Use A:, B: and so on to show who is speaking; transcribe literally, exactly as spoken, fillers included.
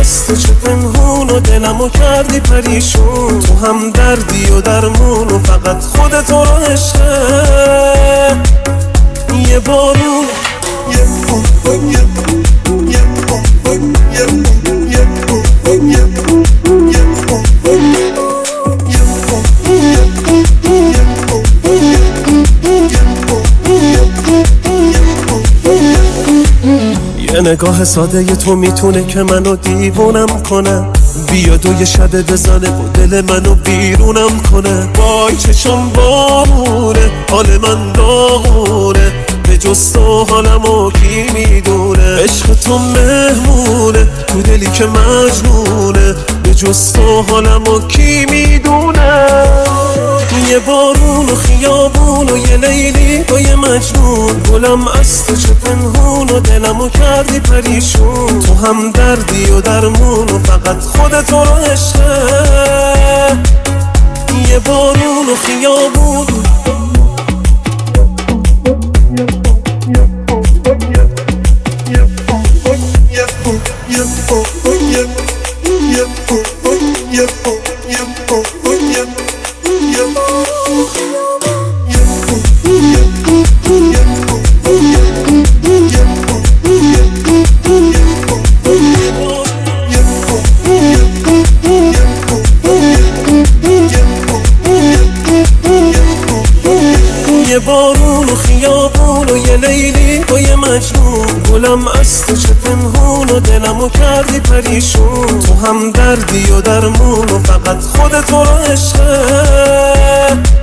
A: از تو چه پنهون و دلمو کردی پریشون. تو هم دردی و درمون و فقط خودت رو عشقه. یه بارون یه بارون یه بارون یه بارون یه بارون یه بارون یه بارون یه بارون یه نگاه ساده تو میتونه که منو دیوونم کنه. بیاد و یه شب بزنه و دل منو بیرونم کنه. وای چشم بارونه حال من داغونه، به جز تو حالمو کی میدونه. عشق تو مهمونه تو دلی که مجنونه، به جز تو حالمو کی میدونه. یه بارون و خیابون و یه لیلی و یه مجنون، گلم از تو چه پنهون و دلمو کردی پریشون. تو هم دردی و درمون و فقط خودت رو عشقه. یه بارون و خیابون یه بارون و خیابون و یه لیلی و یه مجنون، گلم از تو چه پنهون و دلمو کردی پریشون. تو هم دردی و درمون و فقط خودت رو عشقه.